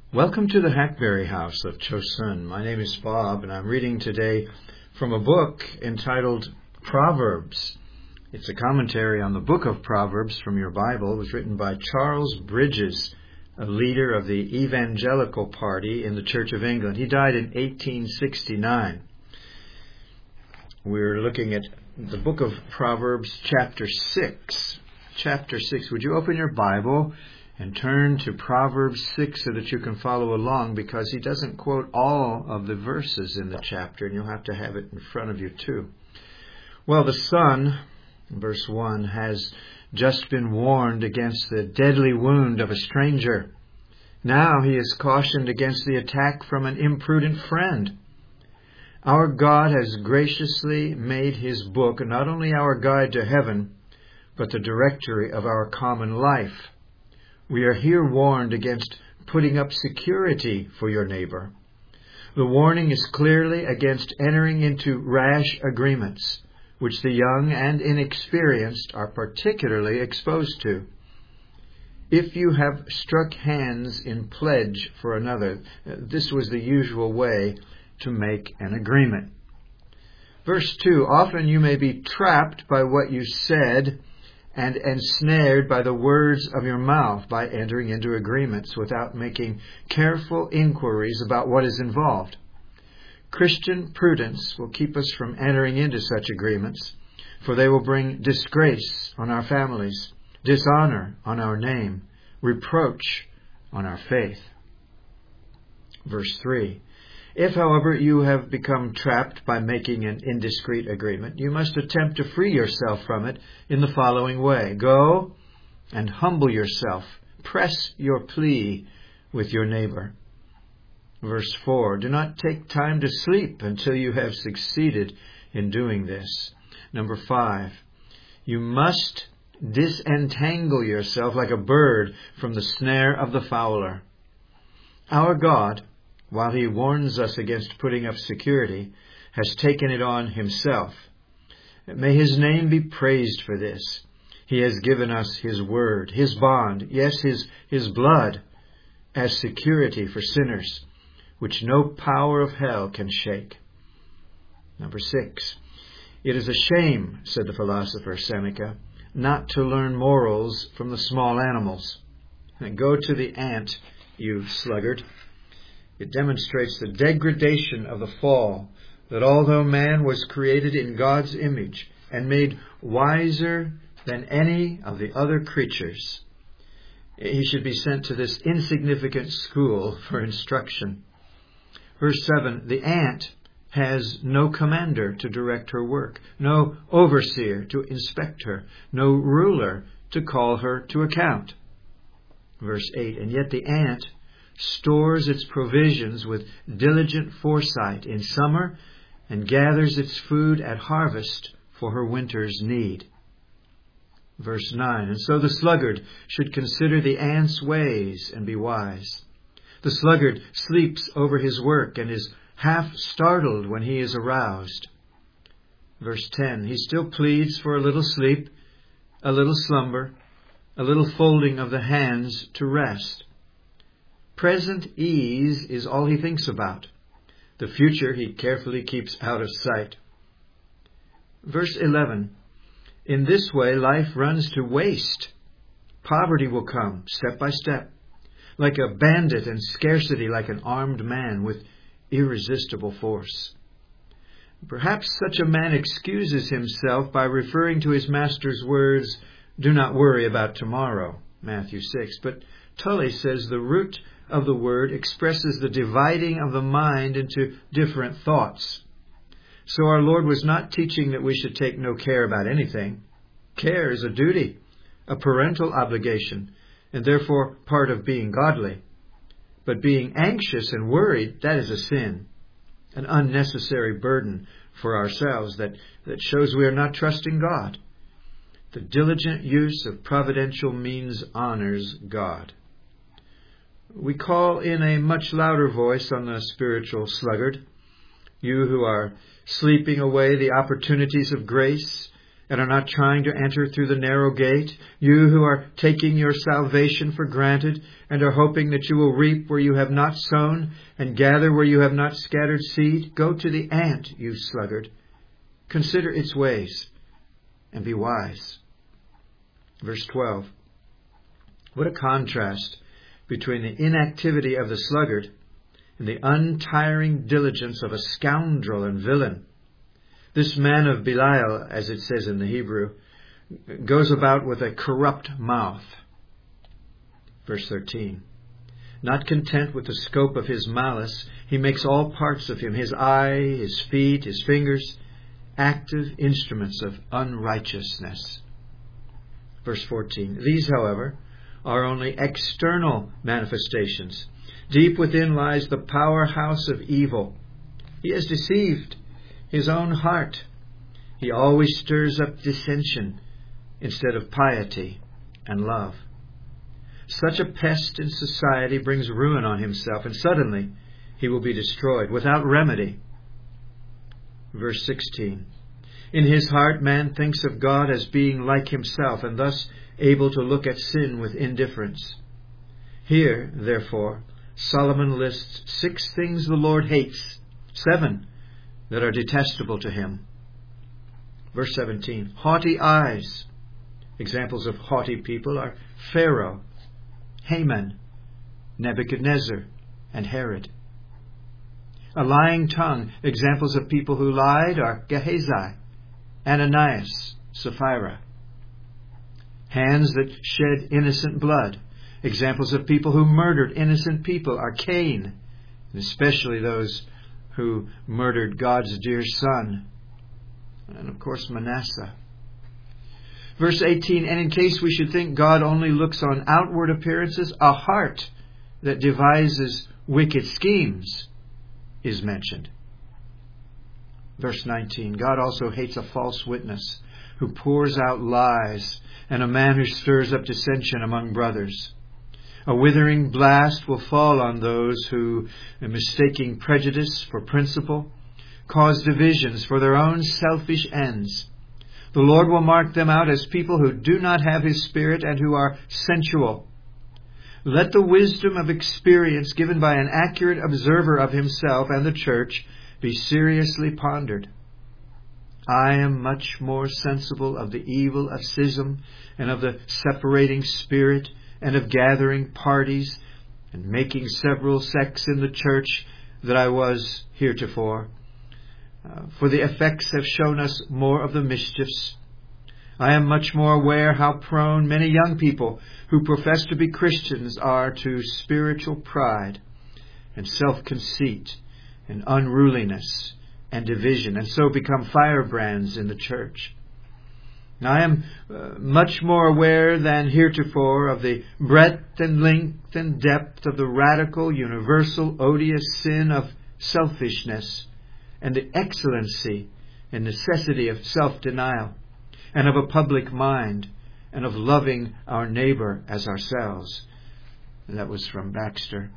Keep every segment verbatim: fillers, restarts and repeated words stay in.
Welcome to the Hackberry House of Chosun. My name is Bob, and I'm reading today from a book entitled Proverbs. It's a commentary on the book of Proverbs from your Bible. It was written by Charles Bridges, a leader of the Evangelical Party in the Church of England. He died in eighteen sixty-nine. We're looking at the book of Proverbs, chapter six. Chapter six. Would you open your Bible and turn to Proverbs six so that you can follow along, because he doesn't quote all of the verses in the chapter, and you'll have to have it in front of you too. Well, the son, verse one, has just been warned against the deadly wound of a stranger. Now he is cautioned against the attack from an imprudent friend. Our God has graciously made his book not only our guide to heaven, but the directory of our common life. We are here warned against putting up security for your neighbor. The warning is clearly against entering into rash agreements, which the young and inexperienced are particularly exposed to. If you have struck hands in pledge for another, this was the usual way to make an agreement. Verse two, often you may be trapped by what you said and ensnared by the words of your mouth by entering into agreements without making careful inquiries about what is involved. Christian prudence will keep us from entering into such agreements, for they will bring disgrace on our families, dishonor on our name, reproach on our faith. Verse three. If, however, you have become trapped by making an indiscreet agreement, you must attempt to free yourself from it in the following way. Go and humble yourself. Press your plea with your neighbor. Verse four. Do not take time to sleep until you have succeeded in doing this. Number five. You must disentangle yourself like a bird from the snare of the fowler. Our God, while he warns us against putting up security, has taken it on himself. May his name be praised for this. He has given us his word, his bond, yes, his, his blood, as security for sinners, which no power of hell can shake. Number six. It is a shame, said the philosopher Seneca, not to learn morals from the small animals. Go to the ant, you sluggard. It demonstrates the degradation of the fall, that although man was created in God's image and made wiser than any of the other creatures, he should be sent to this insignificant school for instruction. Verse seven, the ant has no commander to direct her work, no overseer to inspect her, no ruler to call her to account. Verse eight, and yet the ant stores its provisions with diligent foresight in summer and gathers its food at harvest for her winter's need. Verse nine, and so the sluggard should consider the ant's ways and be wise. The sluggard sleeps over his work and is half startled when he is aroused. Verse ten, he still pleads for a little sleep, a little slumber, a little folding of the hands to rest. Present ease is all he thinks about. The future he carefully keeps out of sight. Verse eleven. In this way life runs to waste. Poverty will come step by step, like a bandit, and scarcity like an armed man with irresistible force. Perhaps such a man excuses himself by referring to his master's words, do not worry about tomorrow, Matthew six. But Tully says the root of the word expresses the dividing of the mind into different thoughts. So our Lord was not teaching that we should take no care about anything. Care is a duty, a parental obligation, and therefore part of being godly. But being anxious and worried, that is a sin, an unnecessary burden for ourselves that, that shows we are not trusting God. The diligent use of providential means honors God. We call in a much louder voice on the spiritual sluggard, you who are sleeping away the opportunities of grace and are not trying to enter through the narrow gate? You who are taking your salvation for granted and are hoping that you will reap where you have not sown and gather where you have not scattered seed? Go to the ant, you sluggard. Consider its ways and be wise. Verse twelve. What a contrast between the inactivity of the sluggard and the untiring diligence of a scoundrel and villain. This man of Belial, as it says in the Hebrew, goes about with a corrupt mouth. Verse thirteen. Not content with the scope of his malice, he makes all parts of him, his eye, his feet, his fingers, active instruments of unrighteousness. Verse fourteen. These, however, are only external manifestations. Deep within lies the powerhouse of evil. He has deceived his own heart. He always stirs up dissension instead of piety and love. Such a pest in society brings ruin on himself, and suddenly he will be destroyed without remedy. Verse sixteen. In his heart man thinks of God as being like himself, and thus able to look at sin with indifference. Here, therefore, Solomon lists six things the Lord hates, seven that are detestable to him. Verse seventeen. Haughty eyes. Examples of haughty people are Pharaoh, Haman, Nebuchadnezzar, and Herod. A lying tongue. Examples of people who lied are Gehazi, Ananias, Sapphira. Hands that shed innocent blood. Examples of people who murdered innocent people are Cain, and especially those who murdered God's dear son. And of course Manasseh. Verse eighteen, and in case we should think God only looks on outward appearances, a heart that devises wicked schemes is mentioned. Verse nineteen, God also hates a false witness who pours out lies, and a man who stirs up dissension among brothers. A withering blast will fall on those who, mistaking prejudice for principle, cause divisions for their own selfish ends. The Lord will mark them out as people who do not have His Spirit and who are sensual. Let the wisdom of experience given by an accurate observer of himself and the church be seriously pondered. I am much more sensible of the evil of schism and of the separating spirit and of gathering parties and making several sects in the church than I was heretofore. Uh, for the effects have shown us more of the mischiefs. I am much more aware how prone many young people who profess to be Christians are to spiritual pride and self-conceit and unruliness and division, and so become firebrands in the church. I am uh, much more aware than heretofore of the breadth and length and depth of the radical, universal, odious sin of selfishness, and the excellency and necessity of self-denial, and of a public mind, and of loving our neighbor as ourselves. And that was from Baxter.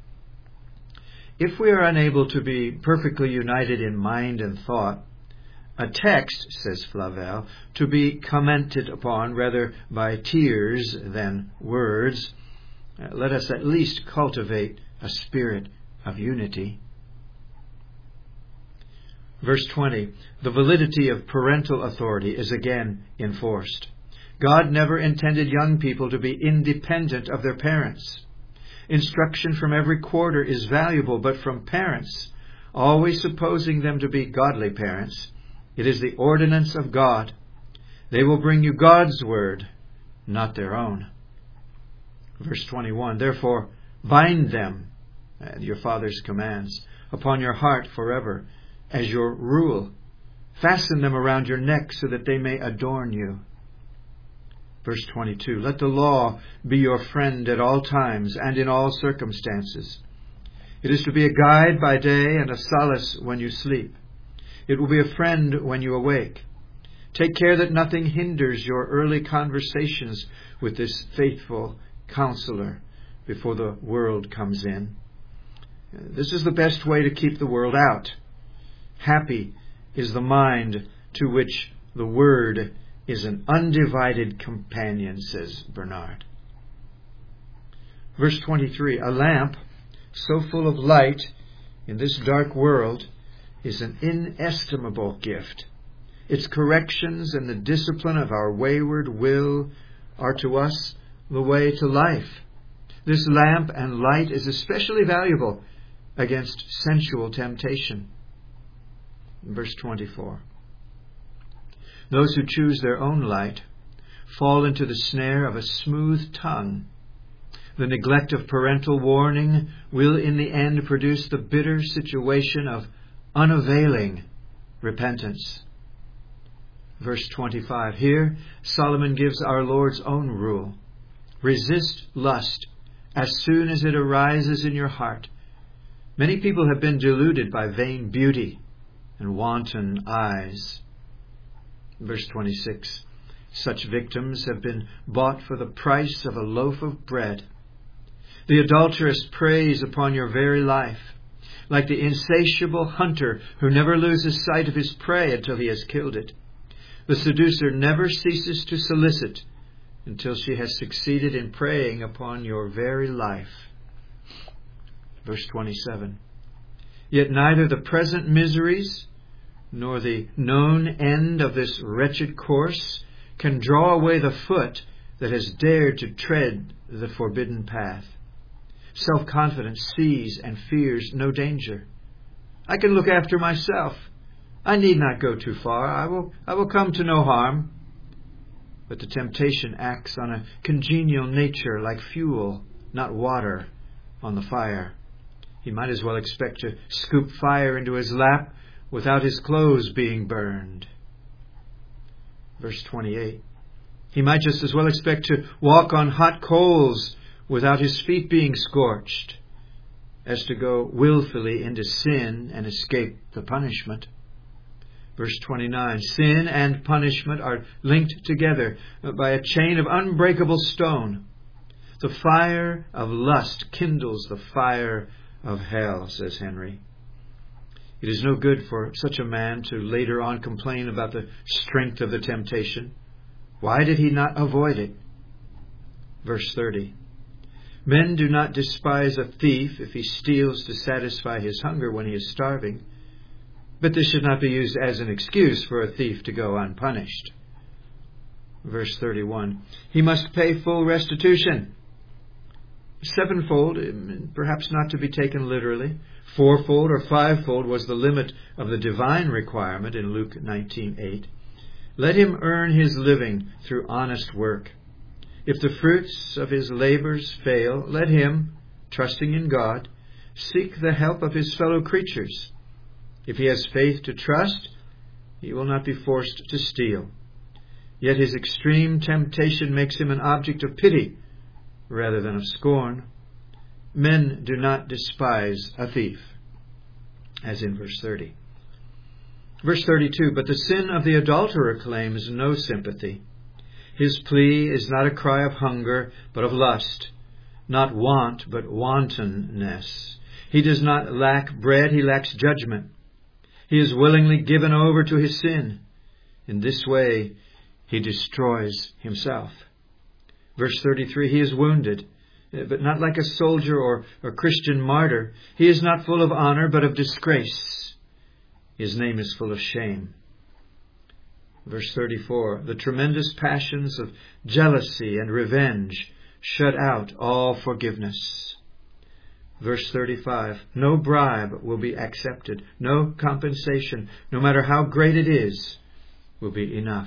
If we are unable to be perfectly united in mind and thought, a text, says Flavel, to be commented upon rather by tears than words, uh, let us at least cultivate a spirit of unity. Verse twenty, the validity of parental authority is again enforced. God never intended young people to be independent of their parents. Instruction from every quarter is valuable, but from parents, always supposing them to be godly parents, it is the ordinance of God. They will bring you God's word, not their own. Verse twenty-one, therefore bind them, your father's commands, upon your heart forever, as your rule. Fasten them around your neck so that they may adorn you. Verse twenty-two, let the law be your friend at all times and in all circumstances. It is to be a guide by day and a solace when you sleep. It will be a friend when you awake. Take care that nothing hinders your early conversations with this faithful counselor before the world comes in. This is the best way to keep the world out. Happy is the mind to which the word is an undivided companion, says Bernard. Verse twenty-three, a lamp so full of light in this dark world is an inestimable gift. Its corrections and the discipline of our wayward will are to us the way to life. This lamp and light is especially valuable against sensual temptation. Verse twenty-four. Those who choose their own light fall into the snare of a smooth tongue. The neglect of parental warning will in the end produce the bitter situation of unavailing repentance. Verse twenty-five. Here Solomon gives our Lord's own rule. Resist lust as soon as it arises in your heart. Many people have been deluded by vain beauty and wanton eyes. Verse twenty-six. Such victims have been bought for the price of a loaf of bread. The adulteress preys upon your very life, like the insatiable hunter who never loses sight of his prey until he has killed it. The seducer never ceases to solicit until she has succeeded in preying upon your very life. Verse twenty-seven. Yet neither the present miseries nor the known end of this wretched course can draw away the foot that has dared to tread the forbidden path. Self-confidence sees and fears no danger. I can look after myself. I need not go too far. I will, I will come to no harm. But the temptation acts on a congenial nature like fuel, not water, on the fire. He might as well expect to scoop fire into his lap without his clothes being burned. Verse twenty-eight. He might just as well expect to walk on hot coals without his feet being scorched, as to go willfully into sin and escape the punishment. Verse twenty-nine, sin and punishment are linked together by a chain of unbreakable stone. The fire of lust kindles the fire of hell, says Henry. It is no good for such a man to later on complain about the strength of the temptation. Why did he not avoid it? Verse thirty. Men do not despise a thief if he steals to satisfy his hunger when he is starving. But this should not be used as an excuse for a thief to go unpunished. Verse thirty-one. He must pay full restitution. Sevenfold, perhaps not to be taken literally. Fourfold or fivefold was the limit of the divine requirement in Luke nineteen eight. Let him earn his living through honest work. If the fruits of his labors fail, let him, trusting in God, seek the help of his fellow creatures. If he has faith to trust, he will not be forced to steal. Yet his extreme temptation makes him an object of pity rather than of scorn. Men do not despise a thief, as in verse thirty. Verse thirty-two, but the sin of the adulterer claims no sympathy. His plea is not a cry of hunger, but of lust, not want, but wantonness. He does not lack bread, he lacks judgment. He is willingly given over to his sin. In this way, he destroys himself. Verse thirty-three, he is wounded, but not like a soldier or a Christian martyr. He is not full of honor, but of disgrace. His name is full of shame. Verse thirty-four, the tremendous passions of jealousy and revenge shut out all forgiveness. Verse thirty-five, no bribe will be accepted. No compensation, no matter how great it is, will be enough.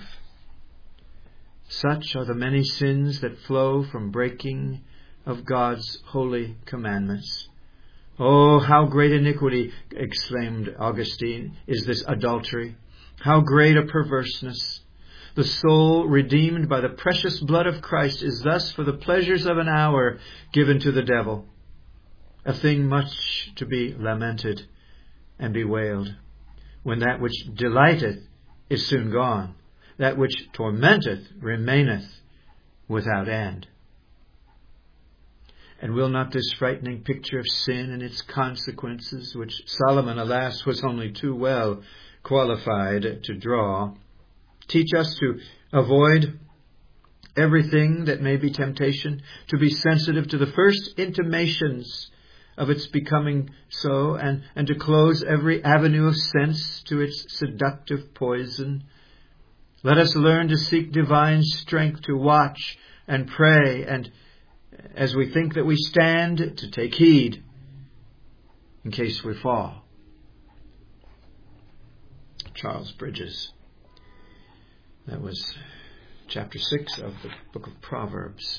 Such are the many sins that flow from breaking of God's holy commandments. Oh, how great iniquity, exclaimed Augustine, is this adultery. How great a perverseness. The soul redeemed by the precious blood of Christ is thus for the pleasures of an hour given to the devil. A thing much to be lamented and bewailed, when that which delighteth is soon gone, that which tormenteth remaineth without end. And will not this frightening picture of sin and its consequences, which Solomon, alas, was only too well qualified to draw, Teach us to avoid everything that may be temptation, to be sensitive to the first intimations of its becoming so, and, and to close every avenue of sense to its seductive poison. Let us learn to seek divine strength to watch and pray, and as we think that we stand, to take heed in case we fall. Charles Bridges. That was chapter six of the book of Proverbs.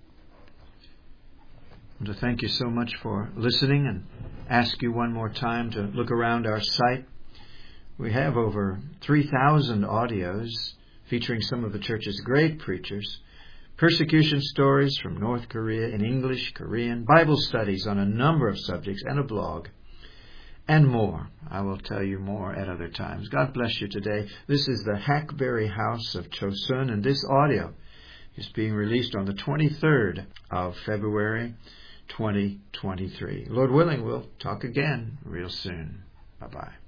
I want to thank you so much for listening and ask you one more time to look around our site. We have over three thousand audios featuring some of the church's great preachers, persecution stories from North Korea in English, Korean, Bible studies on a number of subjects, and a blog, and more. I will tell you more at other times. God bless you today. This is the Hackberry House of Chosun, and this audio is being released on the twenty-third of February, twenty twenty-three. Lord willing, we'll talk again real soon. Bye-bye.